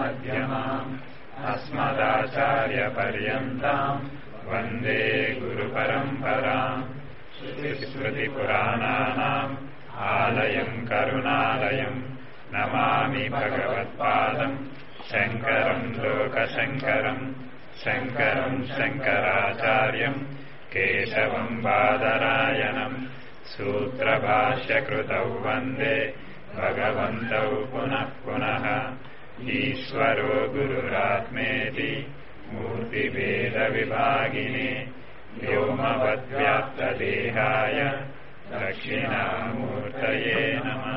मध्यमाम् अस्मदाचार्यपर्यन्ताम् वन्दे गुरुपरम्पराम्। श्रुतिस्मृतिपुराणानाम् आलयम् करुणालयम् नमामि भगवत्पादम् शङ्करम् लोकशङ्करम्। शङ्करम् शङ्कराचार्यम् केशवम् बादरायणम् सूत्रभाष्यकृतौ वन्दे भगवन्तौ पुनः पुनः। ईश्वरो गुरुरात्मेति मूर्तिभेदविभागिने व्योमवद्व्याप्तदेहाय दक्षिणामूर्तये नमः।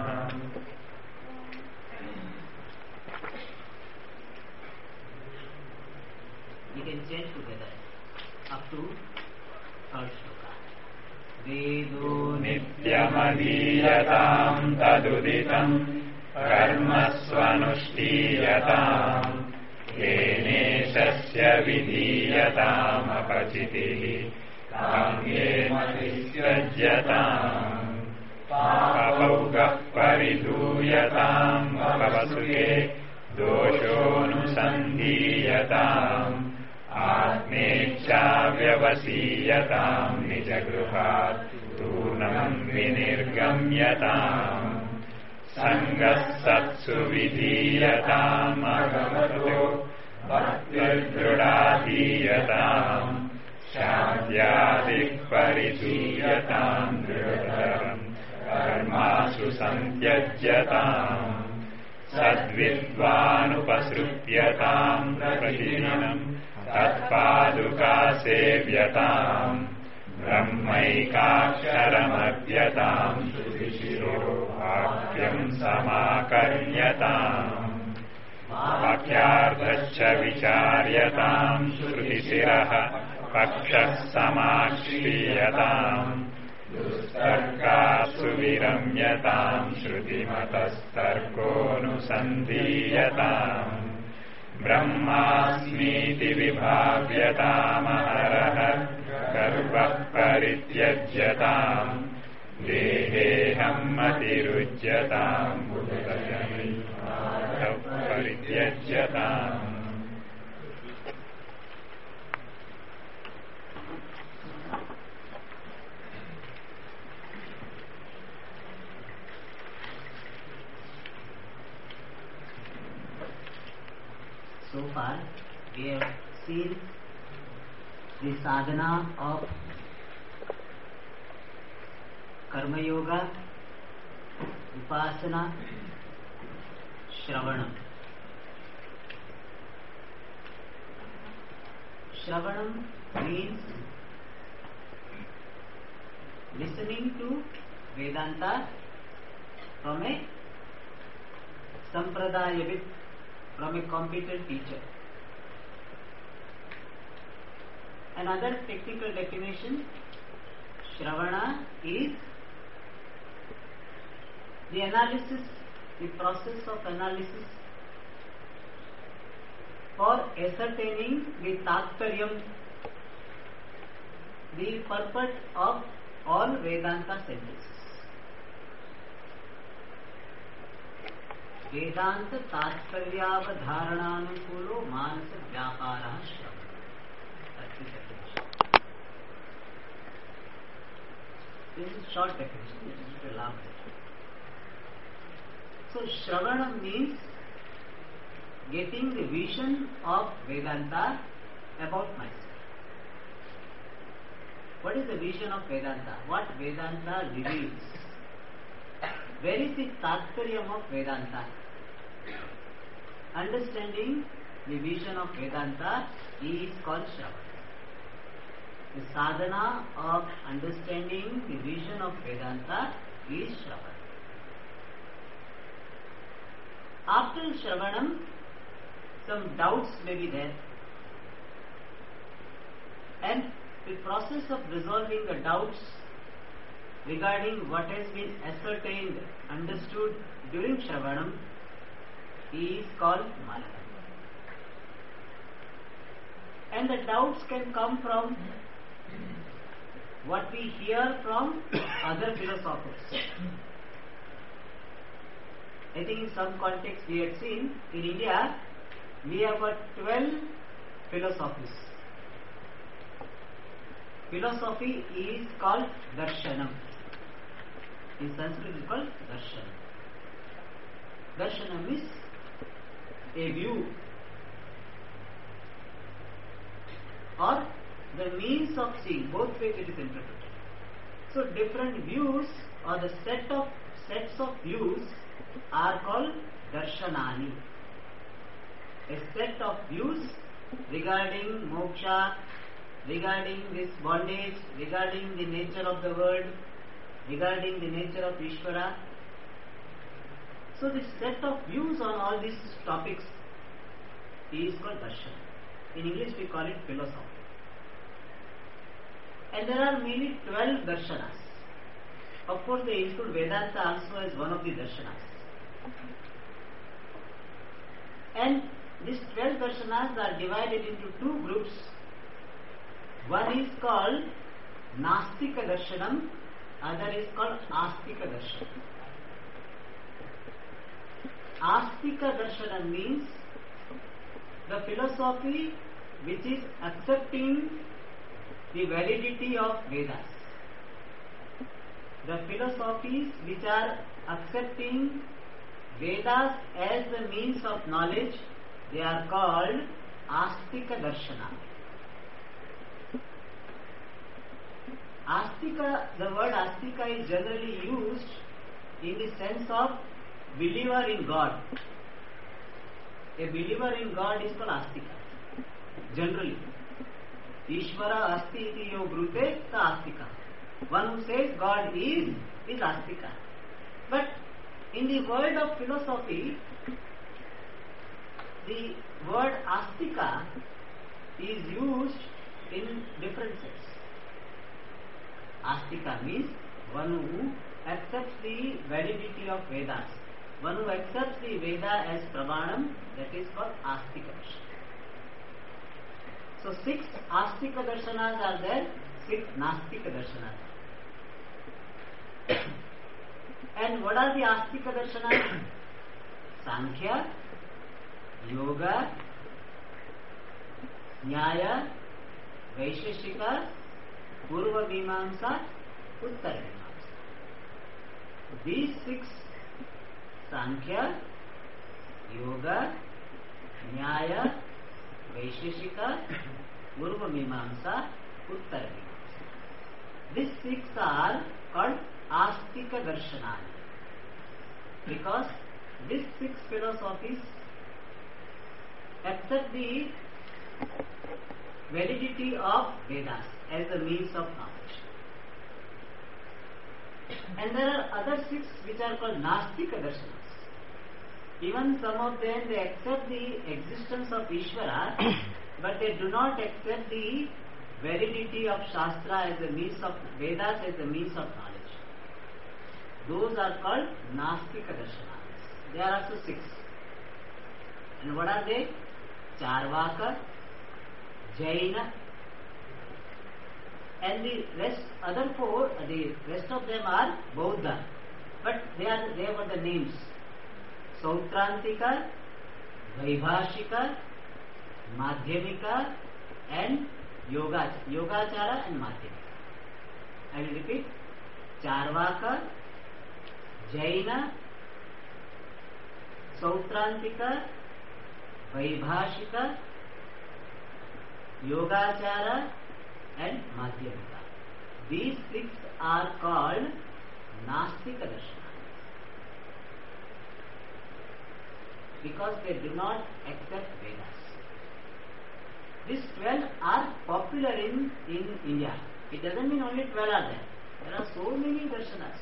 We can chant together up to third shloka. Vedo nityamadiyataम् taduditam कर्मस्वनुष्ठीयताम् येनेशस्य विधीयताम् अपचितिः काम्येन निःसृज्यताम् पापौगः परिधूयताम् भवसुखे दोषोऽनुसन्धीयताम् आत्मेच्छा व्यवसीयताम् निजगृहात् तूर्णम् विनिर्गम्यताम् सङ्गः सत्सु विधीयताम् अगमतो भक्तिर्दृढाधीयताम् शान्त्यादिः परिधीयताम् दृढतरम् कर्मासु सन्त्यज्यताम् सद्विद्वानुपसृप्यताम् प्रतिदिनम् तत्पादुकासेव्यताम् ब्रह्मैकाक्षरमर्प्यताम् श्रुतिशिरो वाक्यम् समाकर्ण्यताम् वाक्यार्थश्च विचार्यताम् श्रुतिशिरः पक्षः समाश्रीयताम् दुस्तर्कासु विरम्यताम् श्रुतिमतस्तर्कोऽनुसन्धीयताम् ब्रह्मास्मीति विभाव्यतामहरः गर्वः परित्यज्यताम् देहेऽहम् मतिरुज्यताम् बुद्धजनिर्वादः परित्यज्यताम्। So far we have seen the sadhana of karma yoga, upasana, shravanam. Shravanam means listening to Vedanta from a sampradayavit, from a competent teacher. Another technical definition, Shravana is the analysis, the process of analysis for ascertaining the Tattvaryam, the purport of all Vedanta sentences. Vedanta Tattvaryavadharananukulo manasa vyapara shravana. That's the definition. This is short definition, this is a long definition. So Shravana means getting the vision of Vedanta about myself. What is the vision of Vedanta? What Vedanta reveals? Where is the Tattvaryam of Vedanta? Understanding the vision of Vedanta is called Shravana. The sadhana of understanding the vision of Vedanta is Shravana. After Shravanam, some doubts may be there, and the process of resolving the doubts regarding what has been ascertained, understood during Shravanam is called Manana. And the doubts can come from what we hear from other philosophers. I think in some context we had seen in India we have got 12 philosophies. Philosophy is called darshanam. In Sanskrit it is called darshanam. Darshanam is a view or the means of seeing. Both ways it is interpreted. So different views or the sets of views are called darshanani. A set of views regarding moksha, regarding this bondage, regarding the nature of the world, regarding the nature of Ishvara. So this set of views on all these topics is called darshan. In English we call it philosophy. And there are mainly 12 darshanas. Of course they include Vedanta also as one of the darshanas. And these 12 darshanas are divided into two groups. One is called Nastika Darshanam, other is called Astika Darshanam. Astika Darshanam means the philosophy which is accepting the validity of Vedas. The philosophies which are accepting Vedas as the means of knowledge, they are called Astika Darshana. Astika, the word Astika is generally used in the sense of believer in God. A believer in God is called Astika. Generally. Ishvara asti iti yo brute sa Astika. One who says God is Astika. But in the world of philosophy, the word Astika is used in different sense. Astika means one who accepts the validity of Vedas. One who accepts the Veda as Pramanam, that is called Astika Darshana. So 6 Astika Darshanas are there, 6 Nastika Darshanas. And what are the Astika Darshanas? Sankhya, Yoga, Nyaya, Vaisheshika, Purva Mimamsa, Uttara Mimamsa. These 6, Sankhya, Yoga, Nyaya, Vaisheshika, Purva Mimamsa, Uttara Mimamsa. These 6 are called Astika Darshanani, because these 6 philosophies accept the validity of Vedas as a means of knowledge. And there are other 6 which are called Nastika Darshanas. Even some of them, they accept the existence of Ishvara, but they do not accept the validity of Shastra as a means of Vedas as a means of knowledge. Those are called Nastika Darshanas. There are also 6. And what are they? Charvaka, Jaina, and the rest, other 4, the rest of them are Bauddha, but they have got the names: Sautrantika, Vaibhashika, Madhyamika, and Yogachara and Madhyamika. I will repeat: Charvaka, Jaina, Sautrantika, Vaibhashika, Yogachara and Madhyamika. These 6 are called Nastika Darshana, because they do not accept Vedas. These 12 are popular in India. It doesn't mean only 12 are there. There are so many darshanas.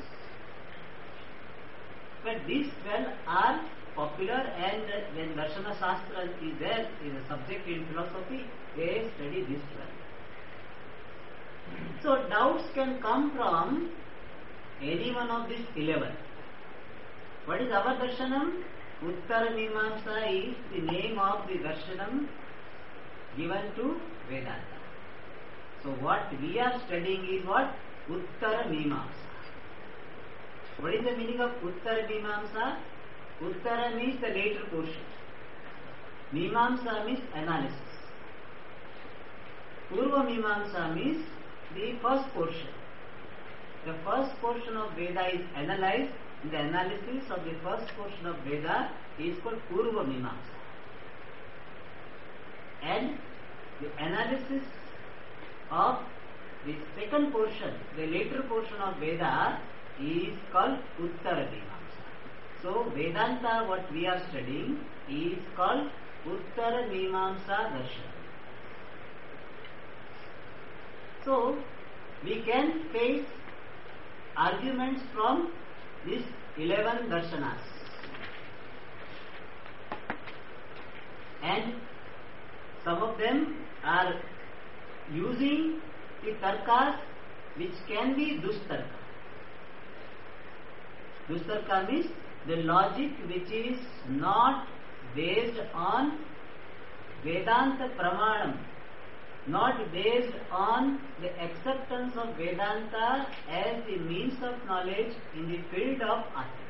But these 12 are popular, and when Darshana Shastra is there, is a subject in philosophy, they study these 12. So doubts can come from any one of these 11. What is our darshanam? Uttara Mimamsa is the name of the darshanam given to Vedanta. So what we are studying is what? Uttara Mimamsa. What is the meaning of Uttara Mimamsa? Uttara means the later portion. Mimamsa means analysis. Purva Mimamsa means the first portion. The first portion of Veda is analyzed. The analysis of the first portion of Veda is called Purva Mimamsa. And the analysis of the second portion, the later portion of Veda, is called Uttara Mimamsa. So Vedanta, what we are studying, is called Uttara Mimamsa Darshan. So we can face arguments from these 11 darshanas. And some of them are using the tarkas which can be dustarka. Dustarka means the logic which is not based on Vedanta Pramanam, not based on the acceptance of Vedanta as the means of knowledge in the field of Atma.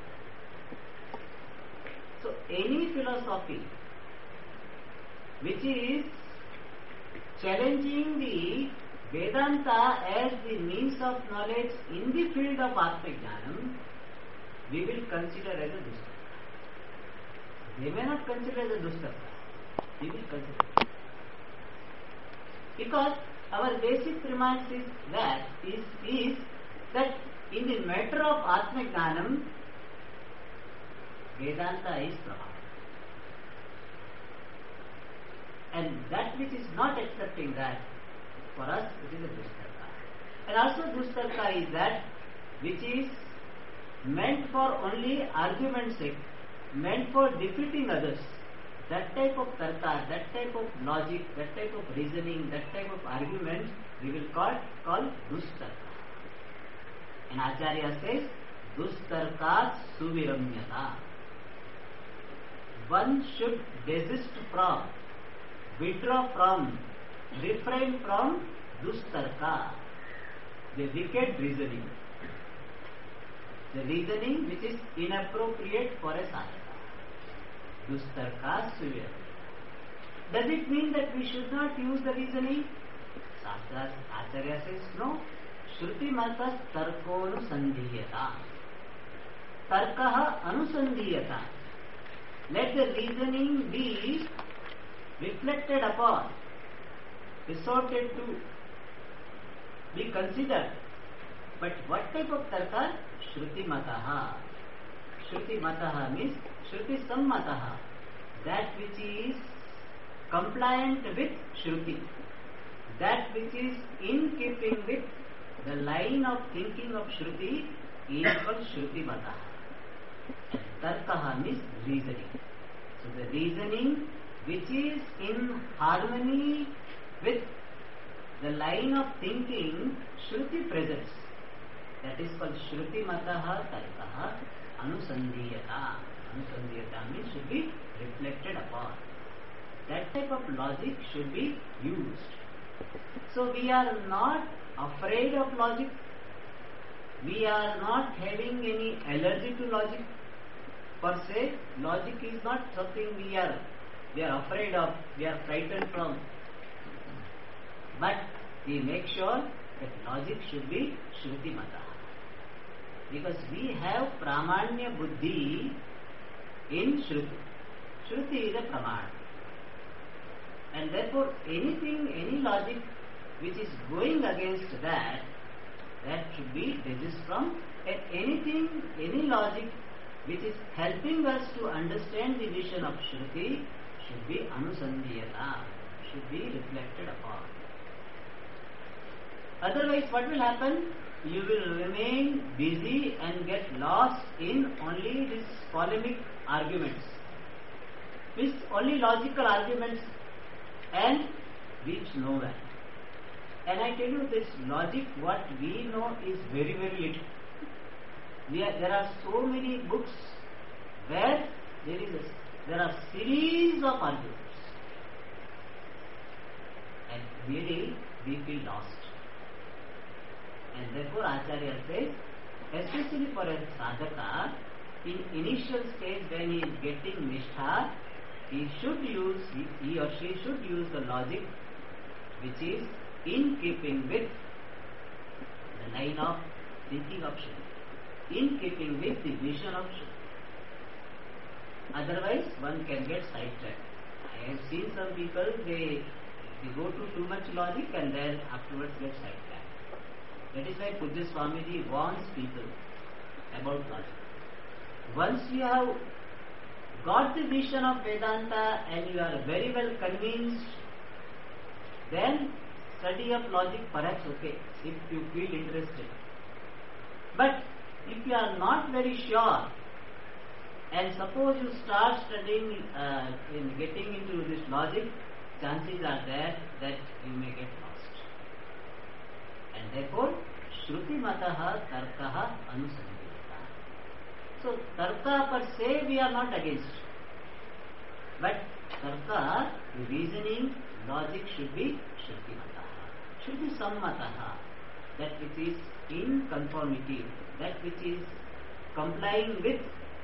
So any philosophy which is challenging the Vedanta as the means of knowledge in the field of Atma-jnanam, we will consider as a dustarka. They may not consider as a dustarka. We will consider. Because our basic premise is that in the matter of Atma-jnanam, Vedanta is Praman. And that which is not accepting that, for us it is a dustarka. And also dustarka is that which is meant for only argument's sake, meant for defeating others. That type of tarka, that type of logic, that type of reasoning, that type of argument, we will call dustarka. And Acharya says, dustarka suviramyata. One should desist from, withdraw from, refrain from dustarka, the wicked reasoning. The reasoning which is inappropriate for a sadhaka. Dustarka suvir. Does it mean that we should not use the reasoning? Shastra Acharya says no. Shruti matas tarko anusandhiyata. Tarkaha anusandhiyata. Let the reasoning be reflected upon, resorted to, be considered. But what type of tarka? Shruti mataha. Shruti mataha means Shruti sammataha. That which is compliant with Shruti. That which is in keeping with the line of thinking of Shruti is called Shruti mataha. Tarkaha means reasoning. So the reasoning which is in harmony with the line of thinking Shruti presents. That is called Shruti mataha tarkaha anusandhiyata. Anusandhiyata means should be reflected upon. That type of logic should be used. So we are not afraid of logic. We are not having any allergy to logic. Per se, logic is not something we are afraid of, we are frightened from. But we make sure that logic should be Shruti mataha. Because we have Pramanya Buddhi in Shruti. Shruti is a Pramana. And therefore anything, any logic which is going against that should be desist from. And anything, any logic which is helping us to understand the vision of Shruti should be anusandhiyata, should be reflected upon. Otherwise what will happen? You will remain busy and get lost in only these polemic arguments, with only logical arguments, and reach nowhere. And I tell you, this logic, what we know is very, very little. There are so many books where there are series of arguments, and really we feel lost. And therefore Acharya says, especially for a sadhaka, in initial stage when he is getting nishtha, he or she should use the logic which is in keeping with the line of thinking of Shruti, in keeping with the vision of Shruti. Otherwise, one can get sidetracked. I have seen some people, they go to too much logic and then afterwards get sidetracked. That is why Pujya Swamiji warns people about logic. Once you have got the vision of Vedanta and you are very well convinced, then study of logic perhaps okay, if you feel interested. But if you are not very sure, and suppose you start studying in getting into this logic, chances are there that you may get lost. And therefore, Shruti Mataha Tarkaha Anusandhita. So, Tarka per se we are not against. But Tarka, the reasoning, logic should be Shruti Mataha. Should be Sammataha. That which is in conformity, that which is complying with.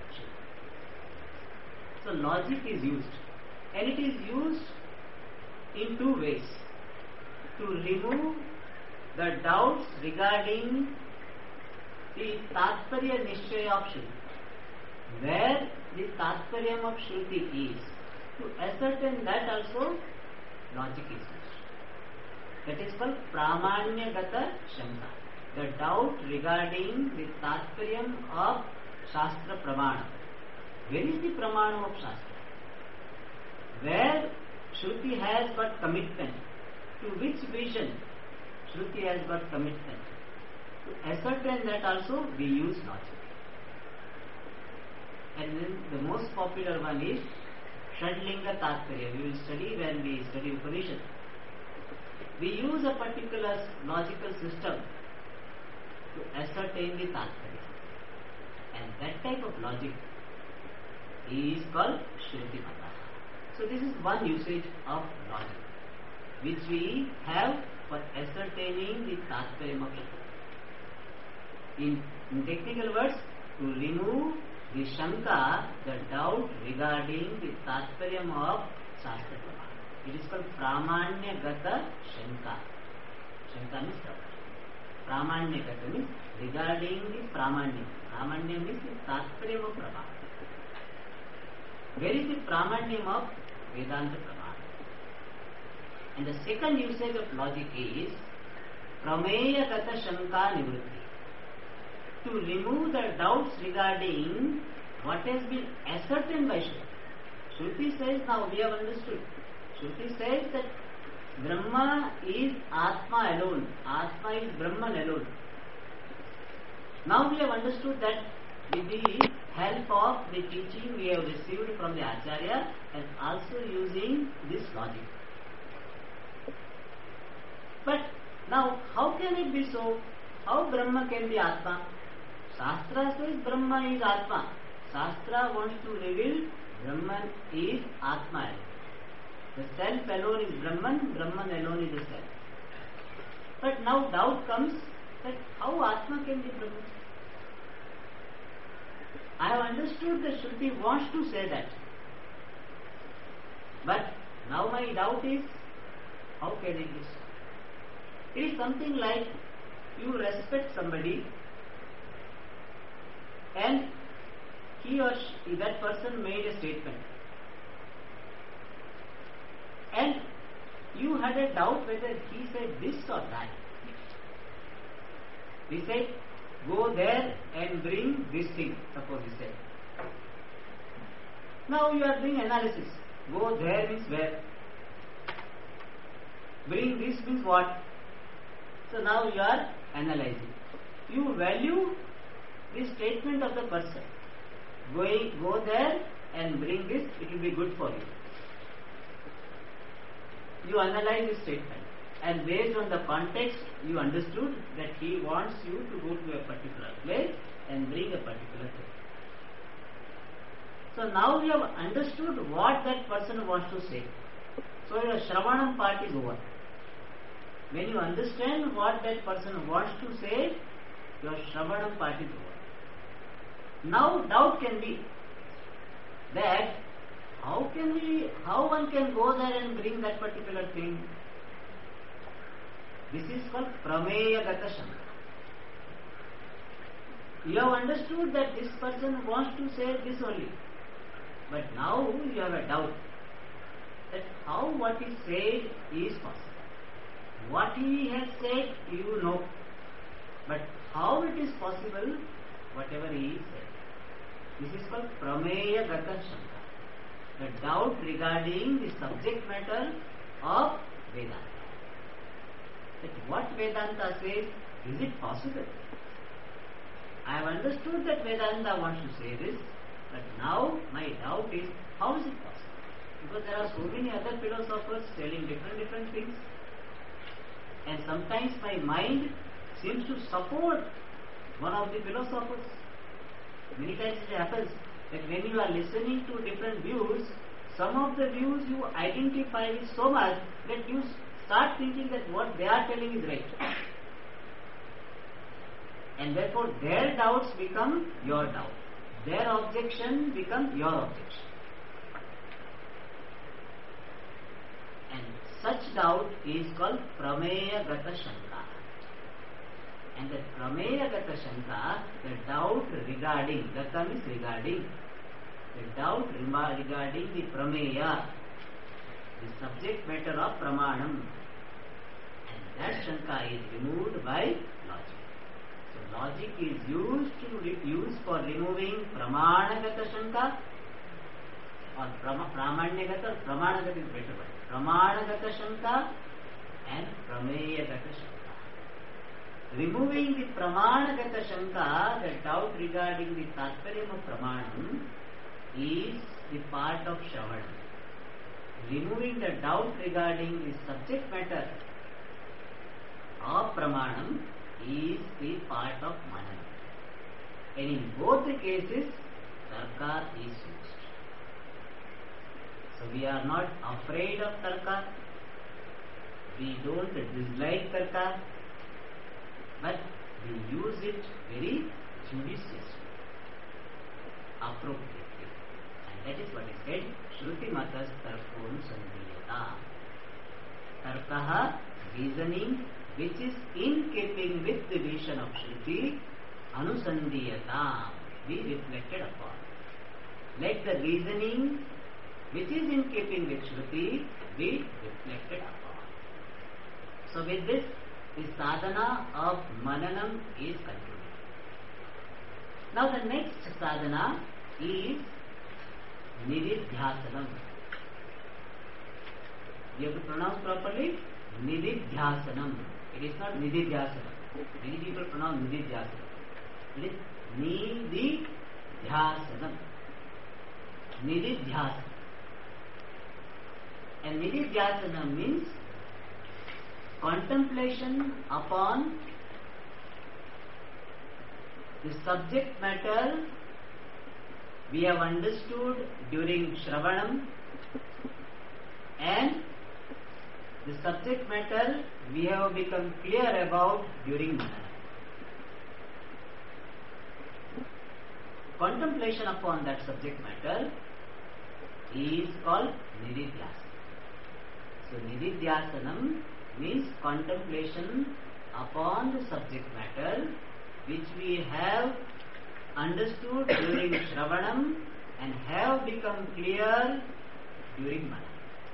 So logic is used, and it is used in two ways: to remove the doubts regarding the Tatparya Nishchaya of Shruti, where the Tatparyam of Shruti is. To ascertain that also, logic is used. That is called Pramanyagata Shanka, the doubt regarding the Tatparyam of Shastra Pramana. Where is the Pramana of Shastra? Where Shruti has got commitment. To which vision Shruti has got commitment. To ascertain that also we use logic. And then the most popular one is Shadlinga Tatparya. We will study when we study Upanishad. We use a particular logical system to ascertain the Tatparya. And that type of logic is called Shruti Mataha. So this is one usage of logic which we have for ascertaining the Tatparyam of Shruti. In technical words, to remove the Shanka, the doubt regarding the Tatparyam of Shastra Pramana. It is called Pramanyagata Shanka. Shanka means doubt. Pramanyagata means regarding the Pramanyam. Pramanyam means the Tatparyam of Pramana. Where is the Pramanyam of Vedanta Pramana? And the second usage of logic is Prameyagata Shanka Nivritti. To remove the doubts regarding what has been ascertained by Shruti. Shruti says, now we have understood. Shruti says that Brahma is Atma alone. Atma is Brahman alone. Now we have understood that with the help of the teaching we have received from the Acharya and also using this logic. But now how can it be so? How Brahma can be Atma? Shastra says Brahma is Atma. Shastra wants to reveal Brahman is Atma. The self alone is Brahman, Brahman alone is the self. But now doubt comes that how Atma can be Brahman? I have understood that Shruti wants to say that. But now my doubt is, how can it be so? It is something like you respect somebody and he or she, that person made a statement. And you had a doubt whether he said this or that. He said, go there and bring this thing, suppose he said. Now you are doing analysis. Go there means where? Bring this means what? So now you are analyzing. You value the statement of the person. Go there and bring this, it will be good for you. You analyze the statement, and based on the context, you understood that he wants you to go to a particular place and bring a particular thing. So now you have understood what that person wants to say. So your Shravanam part is over. When you understand what that person wants to say, your Shravanam part is over. Now doubt can be that how one can go there and bring that particular thing? This is called Prameya Gata Shanka. You have understood that this person wants to say this only. But now you have a doubt that how what he said is possible. What he has said you know. But how it is possible, whatever he said. This is called Prameya Gata Shanka. The doubt regarding the subject matter of Vedanta. That what Vedanta says, is it possible? I have understood that Vedanta wants to say this, but now my doubt is, how is it possible? Because there are so many other philosophers telling different things, and sometimes my mind seems to support one of the philosophers. Many times it happens that when you are listening to different views, some of the views you identify with so much that you start thinking that what they are telling is right. And therefore their doubts become your doubt. Their objection becomes your objection. And such doubt is called Prameya Gata Shanka. And the Prameya Gata Shanka, the doubt regarding, Gata means regarding, the doubt regarding the Prameya, the subject matter of Pramanam. And that Shanka is removed by logic. So logic is used for removing Pramanagata Shanka, or Pramanyagata, Pramanagata is better word. Pramanagata Shanka and Prameyagata Shanka. Removing the Pramanagata Shanka, the doubt regarding the Tattvaryam of Pramanam, is the part of Shravanam. Removing the doubt regarding the subject matter of Pramanam is the part of Manana. And in both the cases, Tarka is used. So we are not afraid of Tarka, we don't dislike Tarka, but we use it very judiciously, appropriately. And that is what is said, Shruti Matas Tarkon Sandhiyata. Tarkaha, reasoning which is in keeping with the vision of Shruti, Anusandhiyata, be reflected upon. Let the reasoning which is in keeping with Shruti be reflected upon. So with this, the sadhana of Mananam is concluded. Now the next sadhana is Nididhyasanam. You have to pronounce properly Nididhyasanam. It is not Nididhyasanam. Many people pronounce Nididhyasanam. It is Nididhyasanam. Nididhyasanam. And Nididhyasanam means contemplation upon the subject matter we have understood during Shravanam, and the subject matter we have become clear about during Manana. Contemplation upon that subject matter is called Nididhyasanam. So Nididhyasanam means contemplation upon the subject matter which we have understood during Shravanam and have become clear during Manana.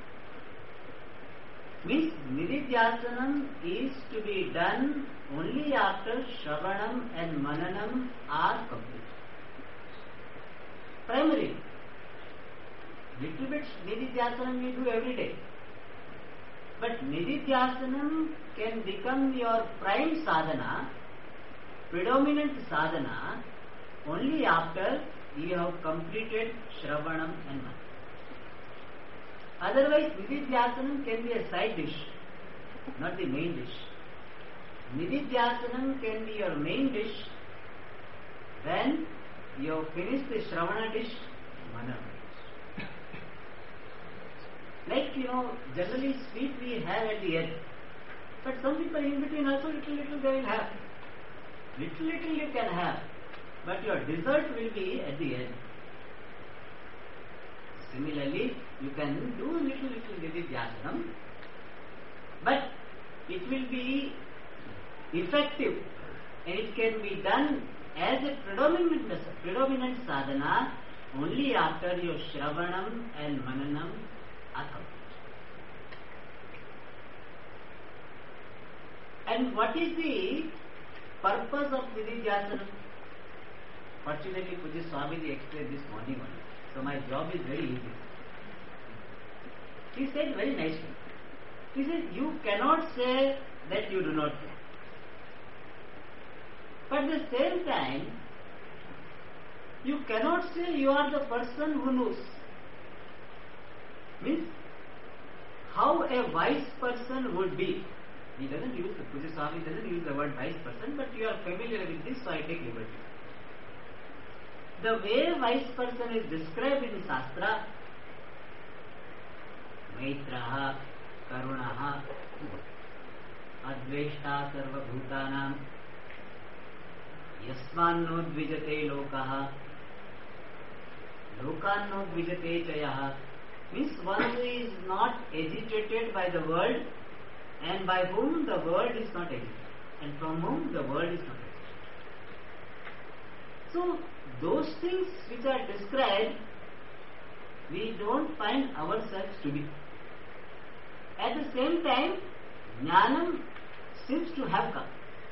Means Nididhyasanam is to be done only after Shravanam and Mananam are complete. Primarily, little bit Nididhyasanam we do every day. But Nididhyasanam can become your prime sadhana, predominant sadhana, only after you have completed Shravanam and Manana. Otherwise, Nididhyasanam can be a side dish, not the main dish. Nididhyasanam can be your main dish when you have finished the Shravana dish, Manana dish. Like, generally sweet we have at the end. But some people in between also little they will have. Little you can have. But your dessert will be at the end. Similarly, you can do little Nididhyasanam, but it will be effective and it can be done as a predominant sadhana only after your Shravanam and Mananam are complete. And what is the purpose of Nididhyasanam? Fortunately, Pujya Swamiji explained this morning only, so my job is very easy. He said very nicely. He said, you cannot say that you do not care. But at the same time, you cannot say you are the person who knows. Means, how a wise person would be. He doesn't use, Pujya Swami doesn't use the word wise person, but you are familiar with this, so I take liberty. The way wise person is described in Shastra, Maitraha, Karunaha, Adveshta Sarva Bhutanam, Yasmanno Dvijate Lokaha, Lokanno Dvijate Chayaha, means one who is not agitated by the world and by whom the world is not agitated and from whom the world is not agitated. So, those things which are described, we don't find ourselves to be. At the same time, Jnanam seems to have come.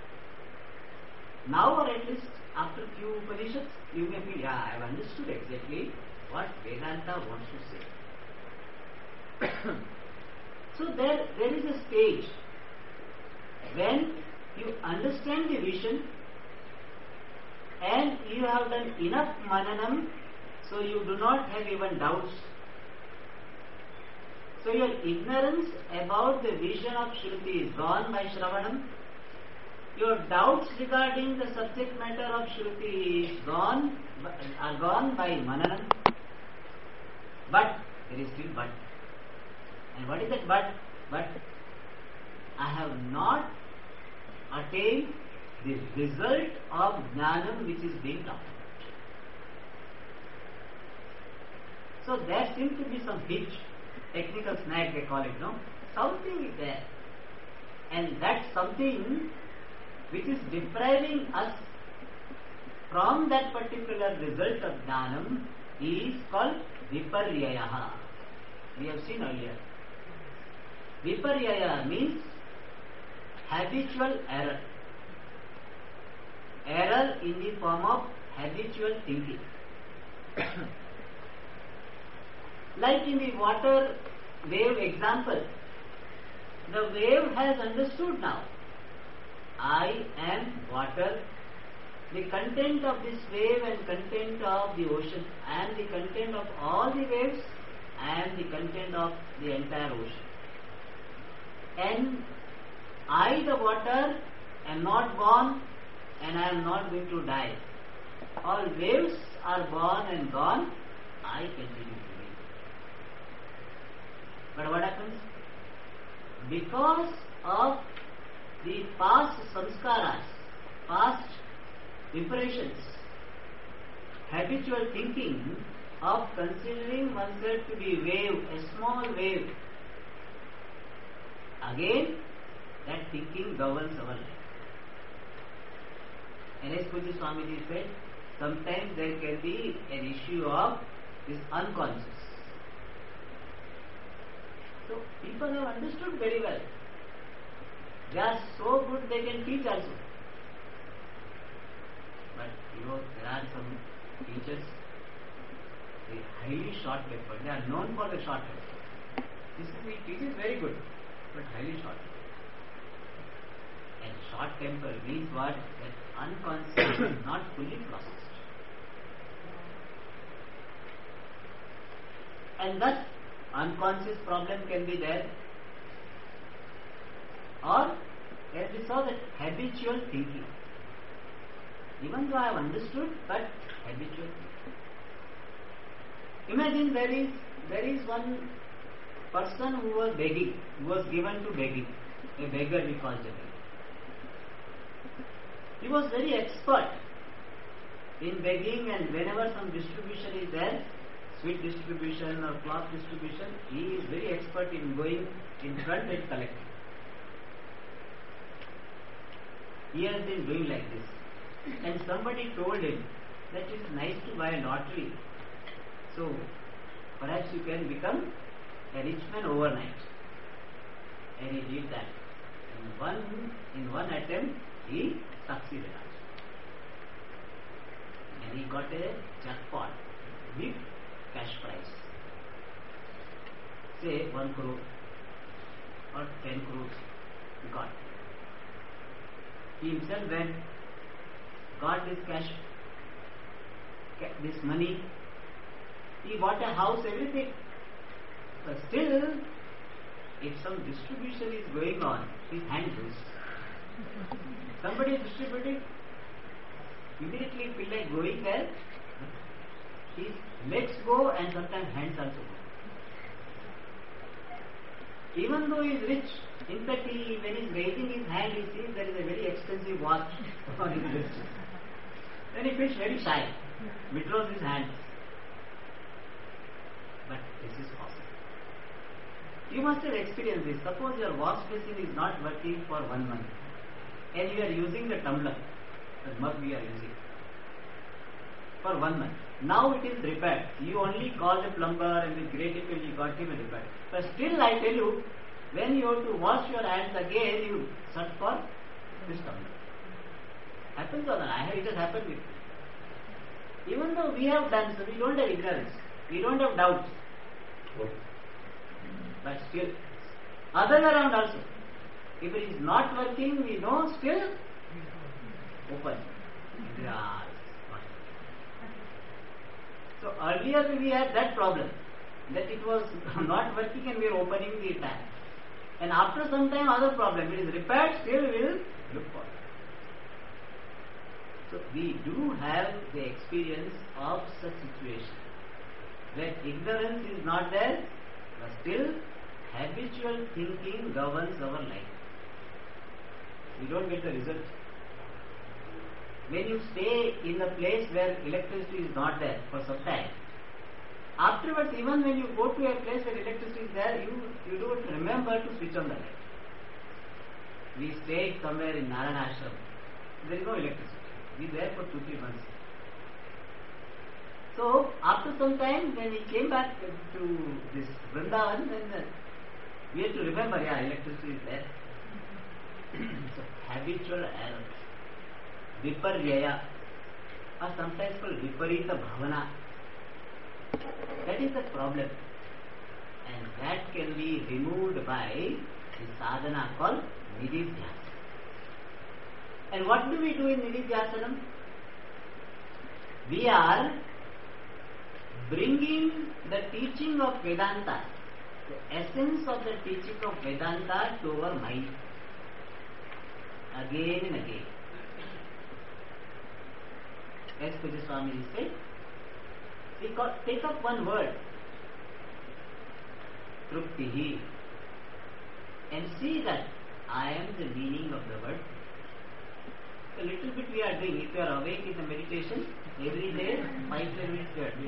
Now, or at least after few Upanishads, you may feel, I have understood exactly what Vedanta wants to say. So, there is a stage when you understand the vision and you have done enough mananam, so you do not have even doubts. So your ignorance about the vision of Shruti is gone by Shravanam. Your doubts regarding the subject matter of Shruti are gone by Mananam. But there is still but. And what is that but? But I have not attained the result of Jnanam which is being talked about. So there seems to be some hitch, technical snag they call it, no? Something is there. And that something which is depriving us from that particular result of Jnanam is called Viparyayaha. We have seen earlier. Viparyaya means habitual error. Error in the form of habitual thinking. Like in the water wave example, the wave has understood now, I am water. The content of this wave and content of the ocean, I am the content of all the waves, I am the content of the entire ocean. And I, the water, am not born and I am not going to die. All waves are born and gone, I continue to be. But what happens? Because of the past samskaras, past impressions, habitual thinking of considering oneself to be wave, a small wave, again that thinking governs our life. And as Pujya Swamiji said, sometimes there can be an issue of this unconscious. So people have understood very well. They are so good they can teach also. But there are some teachers, they are highly short-tempered. They are known for the short temper. This teaches very good, but highly short-tempered. And short temper means what? That unconscious is not fully processed. And thus, unconscious problem can be there. Or, as we saw, that habitual thinking. Even though I have understood, but habitual thinking. Imagine there is one person who was begging, who was given to begging. A beggar we call generally. He was very expert in begging, and whenever some distribution is there, sweet distribution or cloth distribution, he is very expert in going in front and collecting. He has been doing like this. And somebody told him that it is nice to buy a lottery. So perhaps you can become a rich man overnight. And he did that. In one attempt, he succeeded. And he got a jackpot, big cash prize. Say 1 crore or 10 crores he got. He himself went, got this cash, this money. He bought a house, everything. But still, if some distribution is going on, his hand goes. Somebody is distributing, immediately feel like going there, his legs go and sometimes hands also go. Even though he is rich, in fact when he is raising his hand, he sees there is a very expensive watch on his wrist. Then he feels very shy, withdraws his hands. But this is possible. You must have experienced this. Suppose your wash basin is not working for 1 month and you are using the tumbler, the mug we are using, for 1 month. Now it is repaired. You only call the plumber and with great difficulty you got him repaired. But still I tell you, when you have to wash your hands again, you search for this tumbler. Happens or not? It has happened with me. Even though we have done so, we don't have ignorance. We don't have doubts. But still, other way around also. If it is not working, we know still open. So earlier we had that problem, that it was not working and we are opening the tap. And after some time other problem, it is repaired, still we will look for it. So we do have the experience of such situation, where ignorance is not there, but still habitual thinking governs our life. We don't get the result. When you stay in a place where electricity is not there for some time, afterwards, even when you go to a place where electricity is there, you don't remember to switch on the light. We stayed somewhere in Narayana Ashram. There is no electricity. We were there for 2-3 months. So, after some time, when we came back to this Vrindavan, then we had to remember, electricity is there. So, habitual error. Viparyaya, or sometimes called Viparita Bhavana. That is the problem. And that can be removed by the sadhana called Nididhyasana. And what do we do in Nididhyasanam? We are bringing the teaching of Vedanta, the essence of the teaching of Vedanta to our mind again and again. As Pujya Swami said, take up one word, Truptihi, and see that I am the meaning of the word. A little bit we are doing. If you are awake in the meditation, every day, 5-10 minutes we are doing.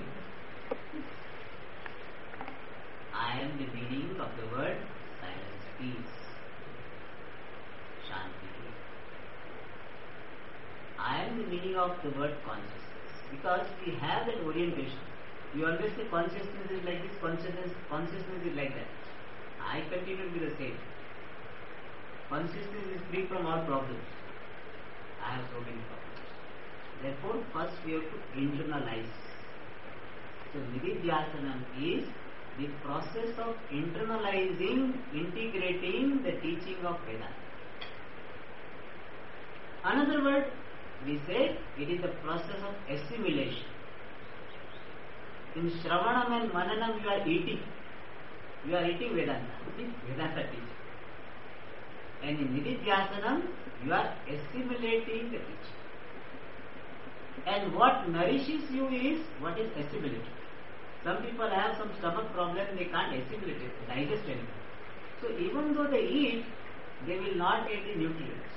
I am the meaning of the word silence, peace, Shanti. I am the meaning of the word consciousness, because we have that orientation. You always say consciousness is like this, consciousness is like that. I continue to be the same. Consciousness is free from all problems. I have so many problems. Therefore, first we have to internalize. So, Nididhyasanam is the process of internalizing, integrating the teaching of Vedanta. Another word, we say it is the process of assimilation. In Shravanam and Mananam you are eating. You are eating Vedanta. Vedanta teaching. And in Nididhyasanam you are assimilating the teaching. And what nourishes you is what is assimilated. Some people have some stomach problem, they can't assimilate it, digest anything. So even though they eat, they will not get the nutrients.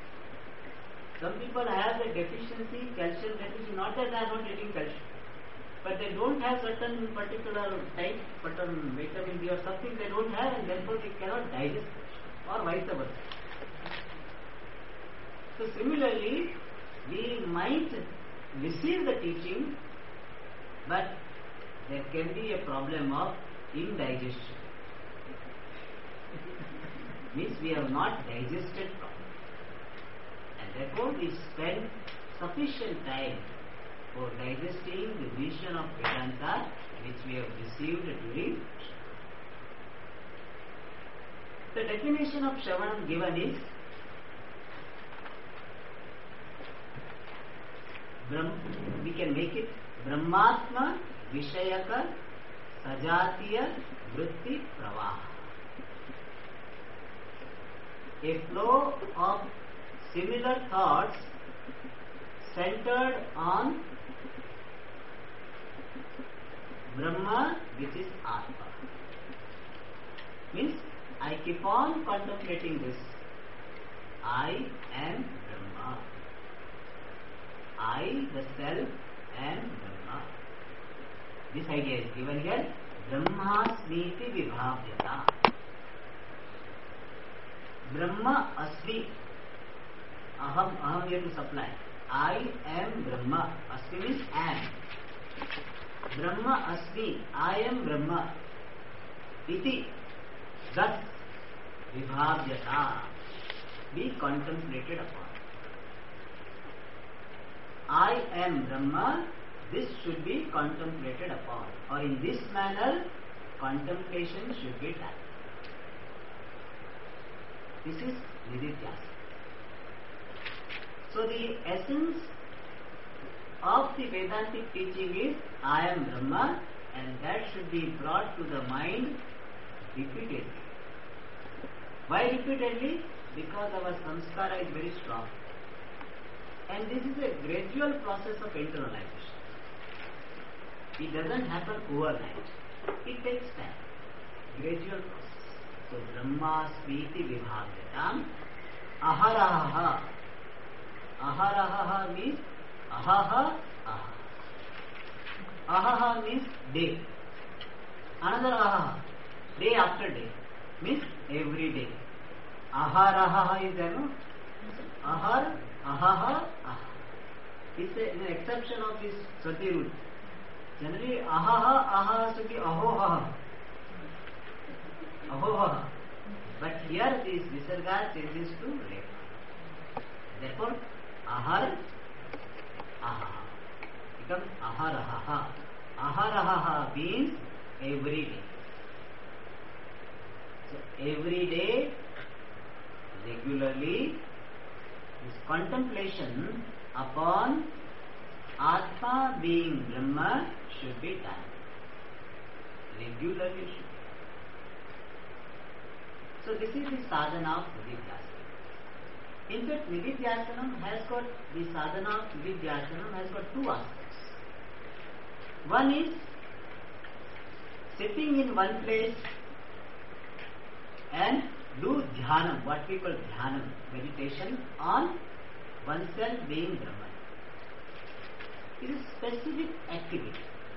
Some people have the deficiency, calcium deficiency, not that they are not getting calcium. but they don't have certain particular type, certain vitamin B or something they don't have, and therefore they cannot digest it, or vice versa. So similarly, we might receive the teaching, but there can be a problem of indigestion. Means we have not digested properly, and therefore we spend sufficient time for digesting the vision of Vedanta which we have received during. The definition of Shravanam given is we can make it Brahmatma Vishayaka Sajatiya Vritti Pravaha. A flow of similar thoughts centered on Brahma, which is Atma. Means I keep on contemplating this. I am Brahma. I, the self, am Brahma. This idea is given here. Brahmasmiti vibhavyata. Brahma asmi. Aham here to supply. I am Brahma. Asmi means am. Brahma asmi. I am Brahma. Iti. Thus. Vibhavyata. Be contemplated upon. I am Brahma. This should be contemplated upon. Or in this manner, contemplation should be done. This is Nididhyasana. So the essence of the Vedantic teaching is I am Brahma, and that should be brought to the mind repeatedly. Why repeatedly? Because our samskara is very strong. And this is a gradual process of internalization. It doesn't happen overnight. It takes time. Gradual process. So Brahmasmiti vibhavyatam aharaha. Aharaha means ahaha aha. Ahaha means day. Another ahaha. Day after day. Means every day. Aharaha is there, no? Ahar, ahaha, aha. It's an exception of this Sati rule. Generally, ahaha, aha should be ahoha. Ahoha. But here this visarga changes to rekha. Therefore, ahar, aha. Becomes aharaha. Aharaha means every day. So, every day, regularly, this contemplation upon Atma being Brahma should be done. Regularly should be. So this is the sadhana of Nididhyasana. In fact, Nididhyasana has got, the sadhana of Nididhyasana has got two aspects. One is sitting in one place and do dhyanam, what we call dhyanam, meditation on oneself being Brahman. It is a specific activity.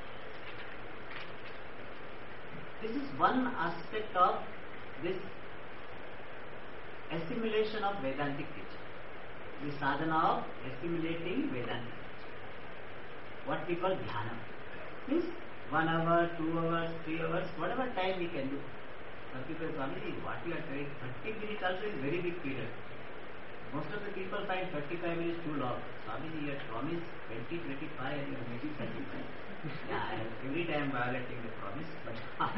This is one aspect of this assimilation of Vedantic teaching. The sadhana of assimilating Vedantic teaching. What we call dhyana. Means 1 hour, 2 hours, 3 hours, whatever time we can do. Some people say, Swamiji, what we are doing, 30 minutes also is very big period. Most of the people find 35 minutes too long. Swamiji, you had promised 20, 25 and you are making 35. Yeah, every time violating the promise, but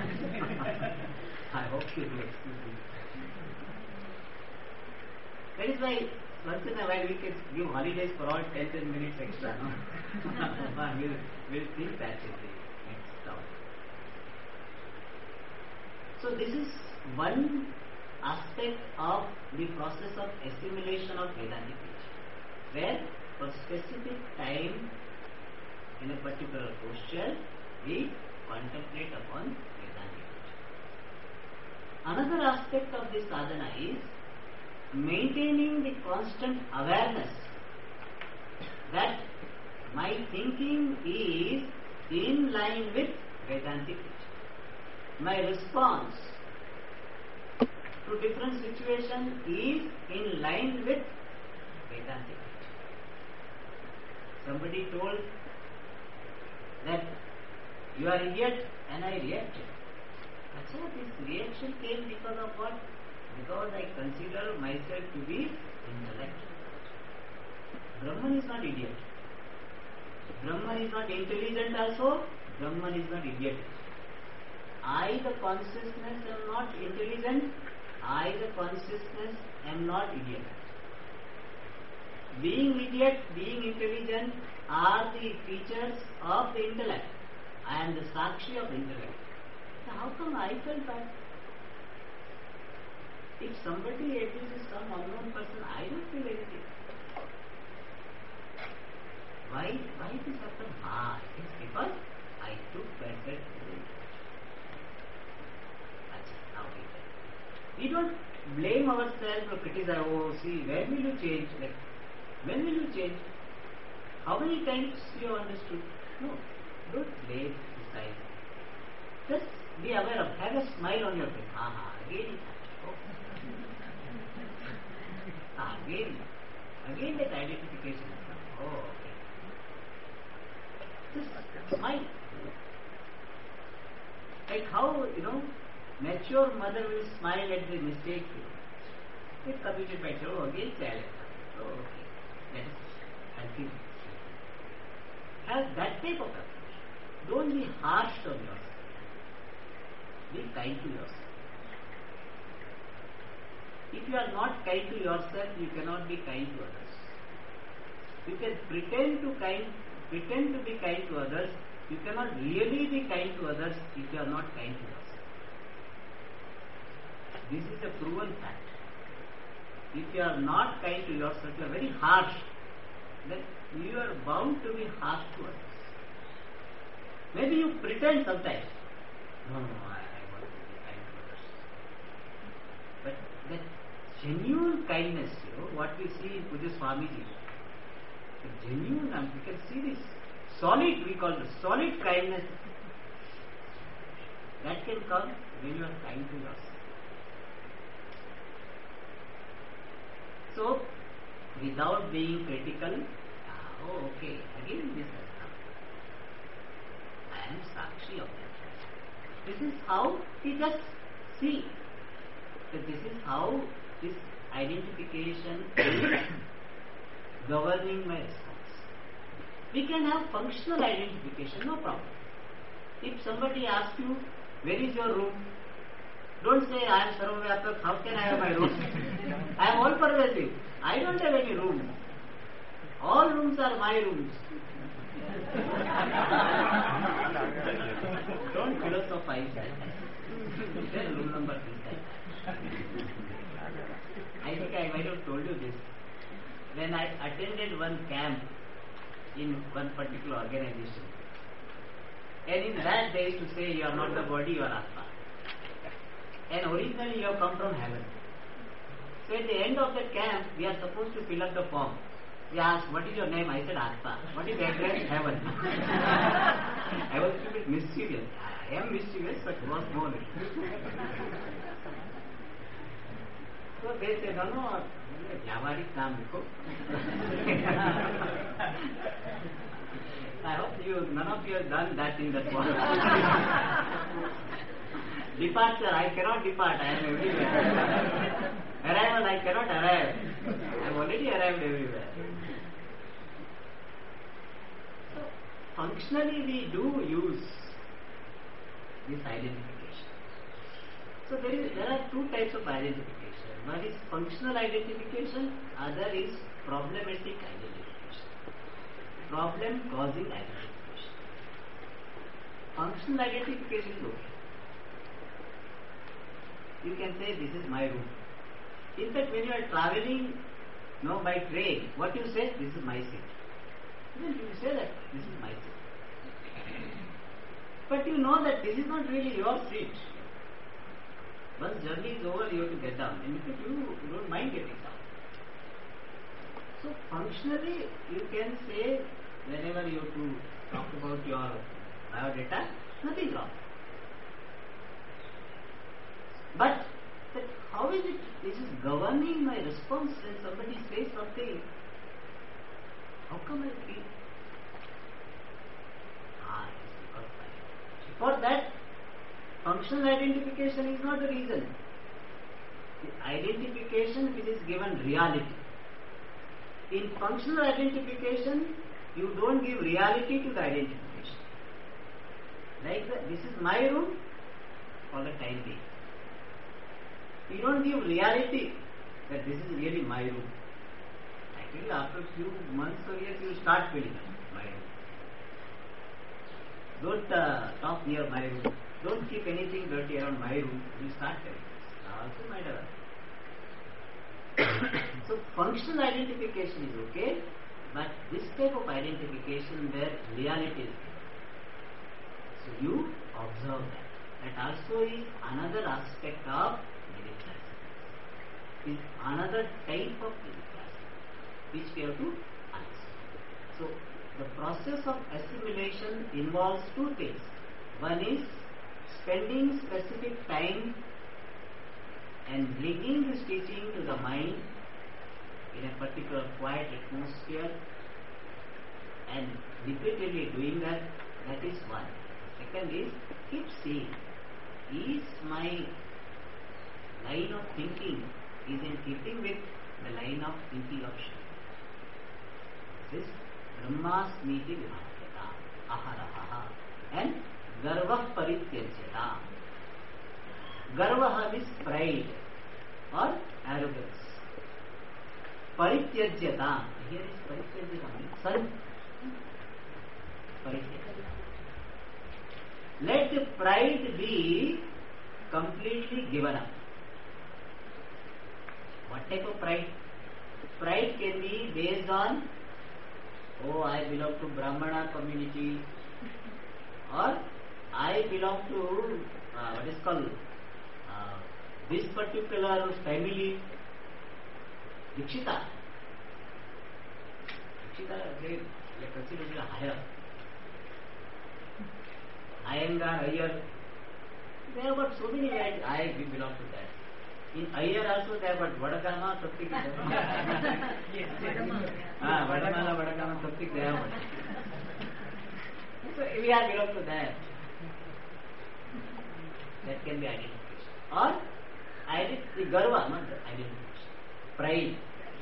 I hope you will excuse me. That is why once in a while we can give holidays for all 10 minutes extra. No? we'll think that is the next term. So this is one aspect of the process of assimilation of Vedantic teaching, where for specific time in a particular posture we contemplate upon Vedantic teaching. Another aspect of this sadhana is maintaining the constant awareness that my thinking is in line with Vedantic teaching. My response to different situation is in line with Vedantic teaching. Somebody told that you are idiot, and I reacted. Achha, this reaction came because of what? Because I consider myself to be intellectual. Brahman is not idiot. Brahman is not intelligent also. Brahman is not idiot. I, the consciousness, am not intelligent. I, the consciousness, am not idiot. Being idiot, being intelligent are the features of the intellect. I am the Sakshi of intellect. So how come I felt bad? If somebody accuses some unknown person, I don't feel anything. Why this happened? It's because I took myself to the now we don't blame ourselves or criticize, oh see, when will you change? Like, when will you change? How many times you have understood? No, don't blame, criticize. Just be aware of, have a smile on your face. Again it happened. Again that identification has come. Oh, okay. Just smile. Like how, mature mother will smile at the mistake. If committed by again challenge. Oh, okay. That is, I think, have that type of approach. Don't be harsh on yourself. Be kind to yourself. If you are not kind to yourself, you cannot be kind to others. You can pretend to be kind to others. You cannot really be kind to others if you are not kind to yourself. This is a proven fact. If you are not kind to yourself, you are very harsh, then you are bound to be harsh to others. Maybe you pretend sometimes. No, I want to be kind to others. But that genuine kindness, what we see in Puja Swamiji, the genuine, we can see this solid, we call it solid kindness. That can come when you are kind to yourself. So, without being critical, okay, again this has come. I am Sakshi of that. This is how we just see that this is how this identification is governing my response. We can have functional identification, no problem. If somebody asks you, where is your room? Don't say, I am Sarvavyapak, how can I have my room? I am all pervasive. I don't have any room. All rooms are my rooms. Don't philosophize that. Then room number 3. I think I might have told you this. When I attended one camp in one particular organization, and in that they used to say, you are not the body, you are Atma. And originally you have come from heaven. So at the end of the camp, we are supposed to fill up the form. They asked, what is your name? I said, Atma. What is address? Heaven. I was a bit mischievous. I am mischievous, but was more. So they said, no, Vyavaharik naam likho. I hope none of you have done that in that form. Departure, I cannot depart, I am everywhere. Arrival, I cannot arrive. I have already arrived everywhere. So, functionally we do use this identification. So there are two types of identification. One is functional identification, other is problematic identification. Problem causing identification. Functional identification is okay. You can say, this is my room. In fact, when you are traveling by train, what you say? This is my seat. Then you say that this is my seat. But you know that this is not really your seat. Once journey is over, you have to get down. And in fact, you don't mind getting down. So functionally, you can say, whenever you have to talk about your biodata, nothing wrong. But how is it? This is governing my response when somebody says something. How come I feel? It is because I. For that, functional identification is not the reason. The identification which is given reality. In functional identification, you don't give reality to the identification. Like this is my room for the time being. You don't give reality that this is really my room. Actually, after a few months or years, you start feeling my room. Don't talk near my room. Don't keep anything dirty around my room. You start telling this. Also might have. So functional identification is okay, but this type of identification where reality is given. So you observe that. That also is another aspect of middle class. Is another type of middle class which we have to understand. So the process of assimilation involves two things. One is spending specific time and bringing this teaching to the mind in a particular quiet atmosphere and repeatedly doing that. That is one. Second is keep seeing. Is my line of thinking is in keeping with the line of thinking of Shiva? This Brahmasmiti vibhavyata aharaha and garva parityajyata. Garva is pride or arrogance. Parityajyata. Here is parityajyata means sun. Parityajyata. Let the pride be completely given up. What type of pride? Pride can be based on, oh, I belong to Brahmana community, or I belong to what is called this particular family. Dikshita. Dikshita, they consider it higher. Iyengar, Iyer, they have got so many varieties. We belong to that. In Iyer also they have got Vadagama, something. Vadamala, Vadagama, something they have got. So we are belong to that. That can be identification. Or the Garva, not the identification. Pride.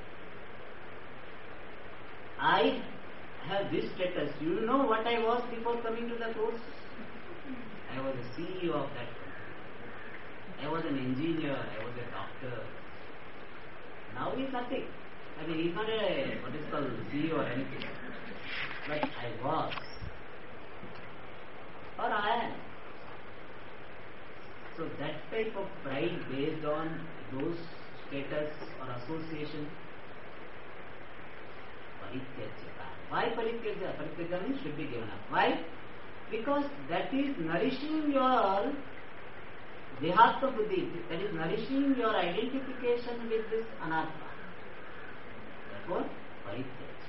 I have this status. You know what I was before coming to the course? I was a CEO of that company. I was an engineer. I was a doctor. Now he's nothing. I mean, he's not a what is called CEO or anything. But I was. Or I am. So that type of pride based on those status or association. Parityajyata. Why parityajyata? Parityajyata means should be given up. Why? Because that is nourishing your dehatma buddhi, that is nourishing your identification with this anatma. Therefore, parityajyata.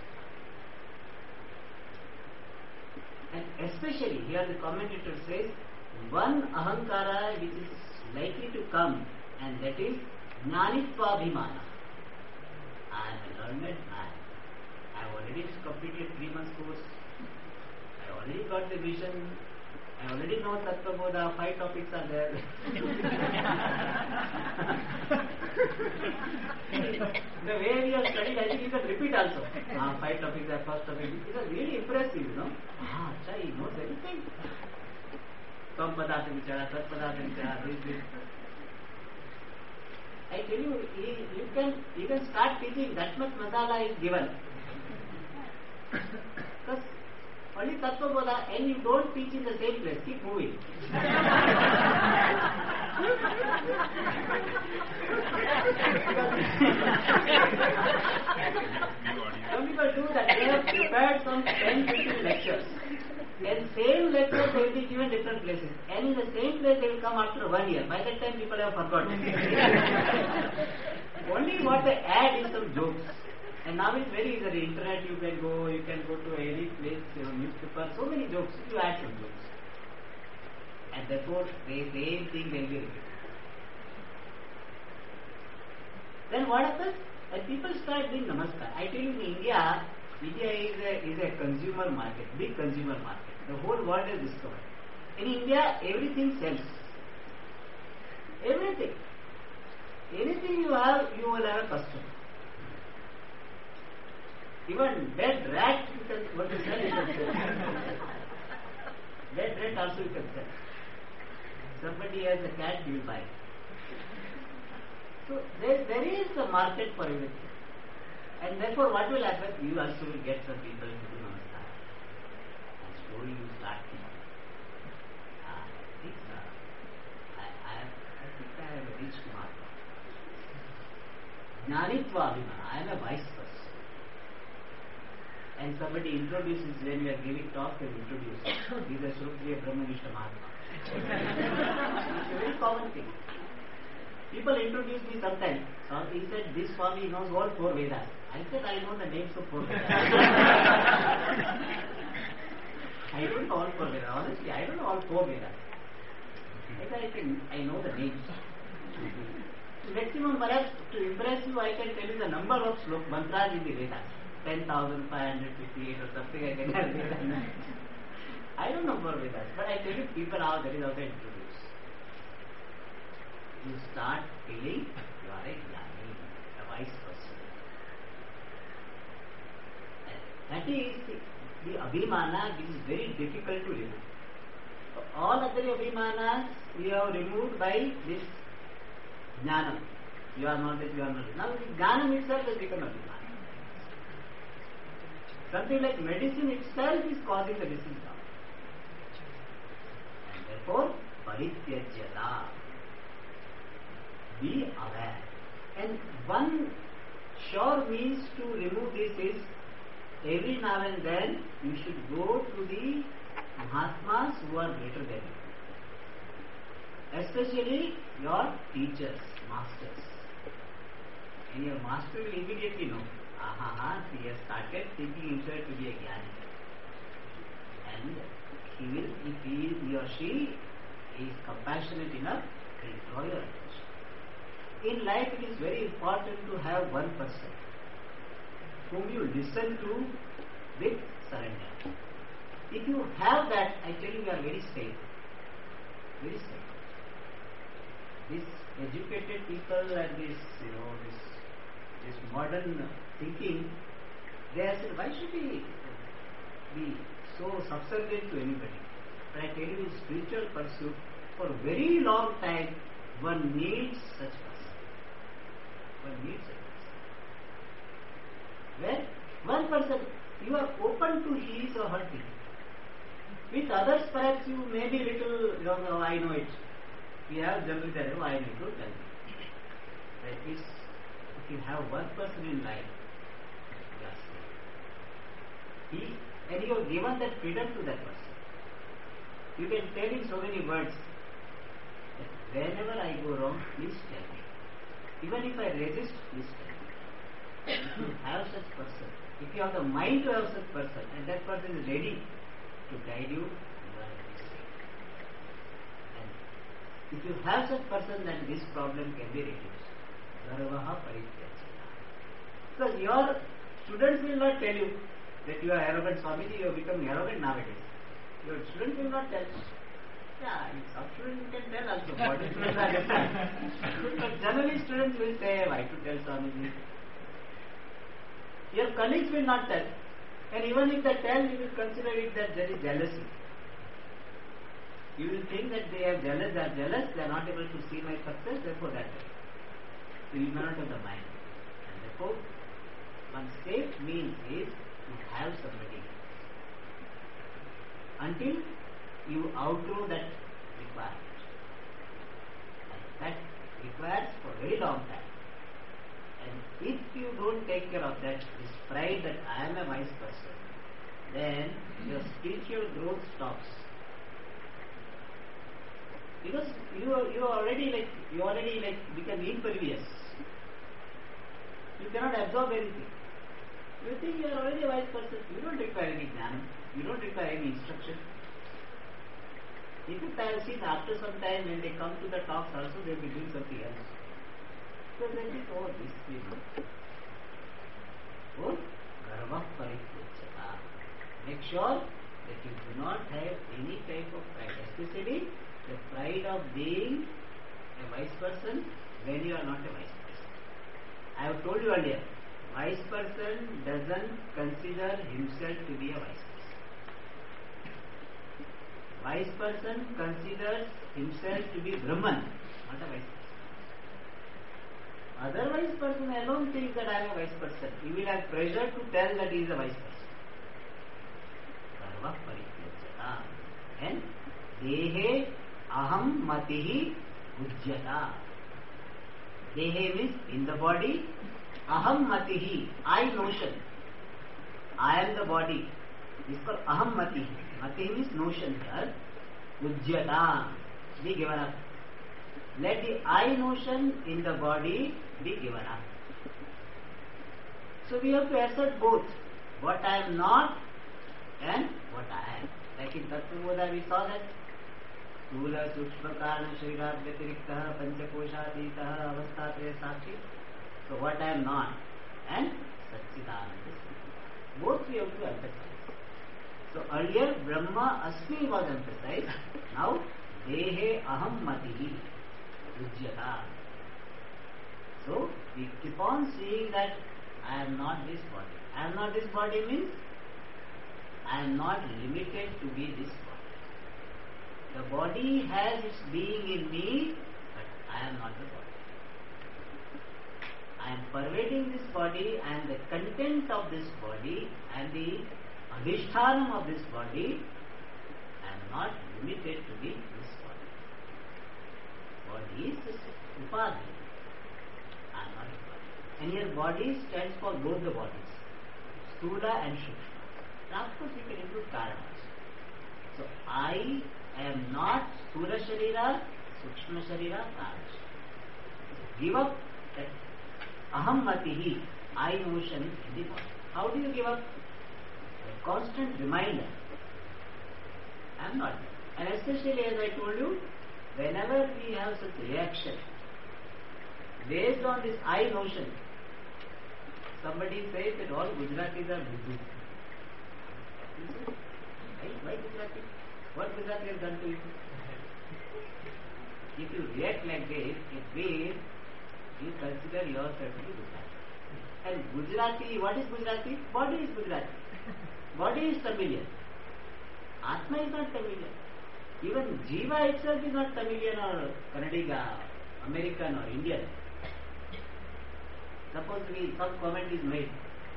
And especially here the commentator says, one ahankara which is likely to come, and that is jnanitva abhimana. I am a learned man. I have already completed 3 months course. I already got the vision. I already know Tattva Bodha, 5 topics are there. The way we have studied, I think you can repeat also. 5 topics are first topic. It was really impressive, you know. Acha, he knows everything. Kam padartha vichara, tat padartha vichara, this. I tell you, you can start teaching, that much masala is given. Because only Tattva Bodha, and you don't teach in the same place, keep moving. Some people do that, they have prepared some 10-15 lectures. And same lectures will be given different places. And in the same place they will come after 1 year. By that time people have forgotten. Only what they add is some jokes. And now it's very easy. The internet you can go to any place, newspaper, so many jokes. You add some jokes. and therefore the same thing will be repeated. Then what happens? And people start doing namaskar. I tell you, in India is a consumer market, big consumer market. The whole world has discovered. In India, everything sells. Everything. Anything you have, you will have a customer. Even dead rat, you can what you sell, you can sell. Dead rat also you can sell. Somebody has a cat, you will buy. So there is a market for everything. And therefore what will happen? You also will get some people to do namaskar. And slowly you start thinking. I think I have reached Mahatma. Jnanitva Abhimana. I am a wise person. And somebody introduces, when we are giving talk, they introduce. He is a Shrutriya Brahmanishta Mahatma. It's a very common thing. People introduce me sometimes. So he said, this Swami knows all 4 Vedas. I said, I know the names of 4 Vedas. I don't know all 4 Vedas. Honestly, I don't know all 4 Vedas. I know the names. Maximum, perhaps to impress you, I can tell you the number of slok mantras in the Vedas. 10,558 or something I can tell you. I don't know 4 Vedas, but I tell you people how that is how they introduce. You start feeling you are a jnani, a wise person. That is the abhimana which is very difficult to remove. So all other abhimanas we have removed by this jnanam. You are not this, you are not this. Now the jnanam itself has become abhimana. Something like medicine itself is causing the disease now. And therefore, parityajyata. Be aware. And one sure means to remove this is every now and then you should go to the Mahatmas who are greater than you. Especially your teachers, masters. And your master will immediately know, he has started thinking himself to be a jnani. And he will, if he or she is compassionate enough, he will draw your attention. In life it is very important to have one person whom you listen to with surrender. If you have that, I tell you, you are very safe. Very safe. These educated people and this modern thinking, they have said, why should we be so subservient to anybody? But I tell you, in spiritual pursuit, for a very long time, one needs such person. One needs such person. When one person, you are open to his or her thinking. With others, perhaps you may be little, I know it. We have generally that, I know it, don't tell me. That is, if you have one person in life, you are safe. And you have given that freedom to that person. You can tell in so many words that whenever I go wrong, please tell me. Even if I resist, please tell me. If you have such person, if you have the mind to have such person, and that person is ready to guide you, you are very safe. And if you have such person, then this problem can be reduced. Garvaha parityajyata. Because your students will not tell you that you are arrogant, Swamiji, you have become arrogant nowadays. Your students will not tell you. Yeah, some students can tell also, but students are different. But generally students will say, why to tell Swamiji? Your colleagues will not tell. And even if they tell, you will consider it that there is jealousy. You will think that they are jealous, they are not able to see my success, therefore that way. So you may not have the mind. And therefore, one safe means is to have somebody until you outgrow that requirement. And that requires for a very long time. And if you don't take care of that, this pride that I am a wise person, then your spiritual growth stops. Because you already become impervious. You cannot absorb anything. You think you are already a wise person. You don't require any jnana. You don't require any instruction. In fact, I have seen after some time when they come to the talks also, they will be doing something else. So they think, oh, this will oh, garva parityajyata. Make sure that you do not have any type of pride, especially the pride of being a wise person when you are not a wise person. I have told you earlier, wise person doesn't consider himself to be a wise person. Wise person considers himself to be Brahman, not a wise person. Otherwise person alone thinks that I am a wise person. He will have pressure to tell that he is a wise person. Sarva parityajyata. And dehe aham matihi ujjata. Dehe means in the body. Aham matihi, I notion. I am the body. This is called aham matihi. Matihi means notion here. Ujjata. Be given up. Let the I notion in the body be given up. So we have to assert both what I am not and what I am. Like in Tattvabodha we saw that Stula Sukshma Karna Shrira Vyatiriktaha Panchakoshatitaha Avastatraya Sakshi. So what I am not and Satchidananda. Both we have to emphasize. So earlier Brahma Asmi was emphasized. Now Dehe Aham Matihi Ujjata. So we keep on seeing that I am not this body. I am not this body means I am not limited to be this body. The body has its being in me, but I am not the body. I am pervading this body, I am the content of this body, I am the adhishthanam of this body. I am not limited to be this body. Body is this upadhi. I am not a body. And here body stands for both the bodies, Stula and Sukshma. Now of course we can include Karana also. So I am not Stula Sharira, Sukshma Sharira, Karana Sharira. Give up that Aham Matihi, I notion in the body. How do you give up? A constant reminder. I am not there. And especially as I told you, whenever we have such reaction, based on this I notion, somebody says that all Gujaratis are Buddhists. Why Gujarati? What Gujarati has done to you? If you react like this, it means you consider yourself to be Gujarati. And Gujarati, what is Gujarati? Body is Gujarati. Body is Tamilian. Atma is not Tamilian. Even Jiva itself is not Tamilian or Kannadiga, American or Indian. Suppose some comment is made.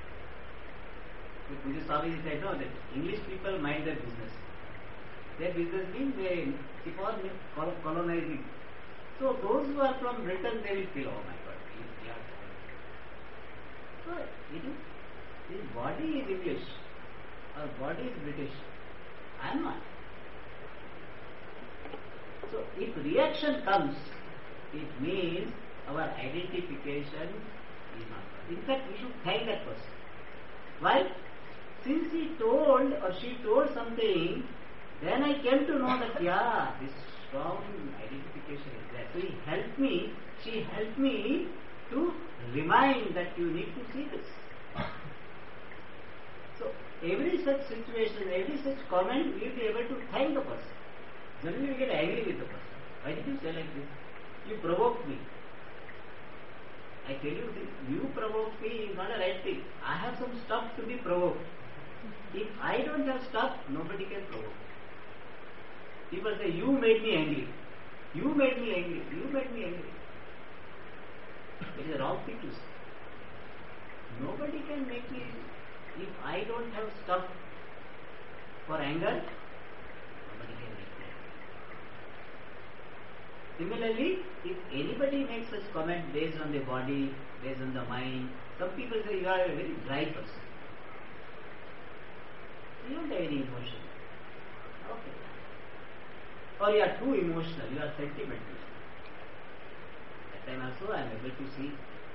Puja Swami said, no, that English people mind their business. Their business means they keep on colonizing. So those who are from Britain, they will feel, oh my God, we are colonized. So it is, this body is English, our body is British. I am not. So if reaction comes, it means our identification is not. In fact, we should thank that person. Why? Since he told or she told something, then I came to know that, yeah, this strong identification is there. So he helped me, she helped me to remind that you need to see this. So every such situation, every such comment, we will be able to thank the person. Generally we get angry with the person. Why did you say like this? You provoked me. I tell you this, you provoke me is not a right thing. I have some stuff to be provoked. If I don't have stuff, nobody can provoke. People say, you made me angry. You made me angry. You made me angry. It is a wrong thing to say. Nobody can make me angry. If I don't have stuff for anger, nobody can make me angry. Similarly, if anybody makes such comment based on the body, based on the mind, some people say you are a very dry person. You don't have any emotion. Okay. Or you are too emotional, you are sentimental. That time also I am able to see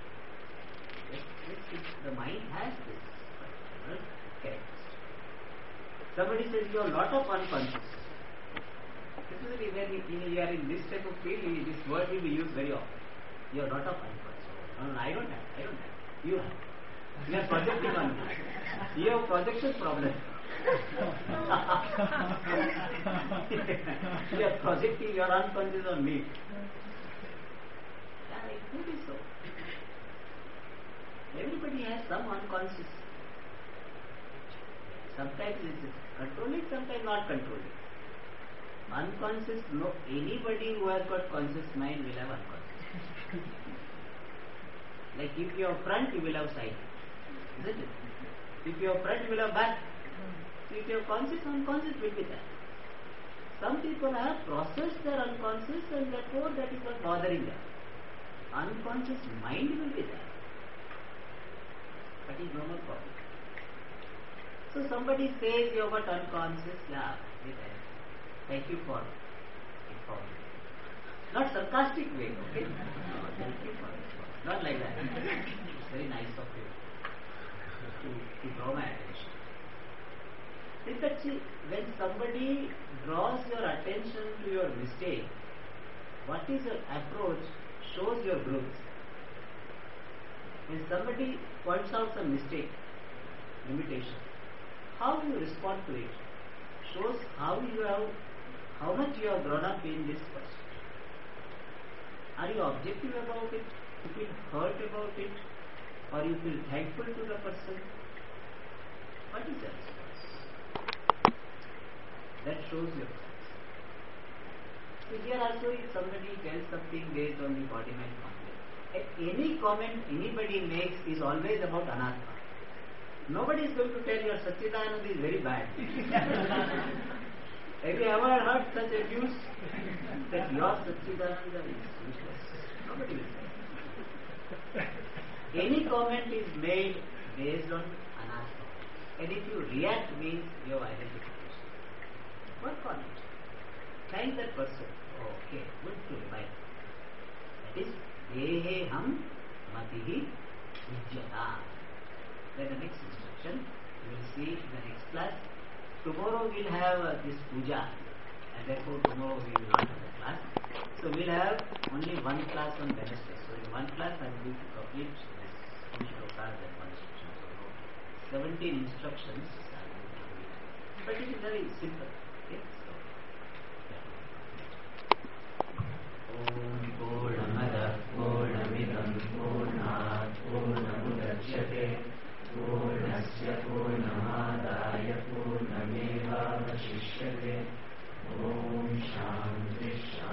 the mind has this particular characteristic. Somebody says you have a lot of unconscious. This is usually when you are in this type of field, this word will be used very often. You are not of unconscious. No, I don't have. You have. You are projecting on me. You have projection problem. You are projecting your unconscious on me. Yeah, it could be so. Everybody has some unconscious. Sometimes it is controlling, sometimes not controlling. Unconscious, no, anybody who has got conscious mind will have unconscious. Like if you have front, you will have side. Isn't it? If you have front, you will have back. So if you have conscious, unconscious will be there. Some people have processed their unconscious and therefore that is not bothering them. Unconscious mind will be there. That is no more problem. So somebody says you have got unconscious, yeah, thank you for informing. Not sarcastic way, okay? No, thank you for it. Not like that. It's very nice of you to draw my attention. In fact, see, when somebody draws your attention to your mistake, what is your approach shows your growth. When somebody points out some mistake, limitation, how you respond to it shows how much you have grown up in this person. Are you objective about it? You feel hurt about it? Or you feel thankful to the person? What is your response? That shows your sense. So here also if somebody tells something based on the body-mind conflict, any comment anybody makes is always about anatma. Nobody is going to tell your Satchidananda is very bad. Have you ever heard such abuse that your Satchidananda is useless? Nobody will say. Any comment is made based on anatma. And if you react means you have identification. Work on it. Thank that person. Oh, okay, good to remind. That is Deheham Matihi Vijyata. Then the next instruction, you will see in the next class. Tomorrow we will have this puja, and therefore tomorrow we will not have the class. So we will have only one class on Wednesday. So in one class I am going to complete this 2 shlokas and 1 instruction. So 17 instructions I am going to complete. But it is very simple. Okay? So, Om Purnamada Purnamidam Purnat Purnamudachyate Purnasya Purnamadaya Purnamevavashishyate. Om Shanti Shanti.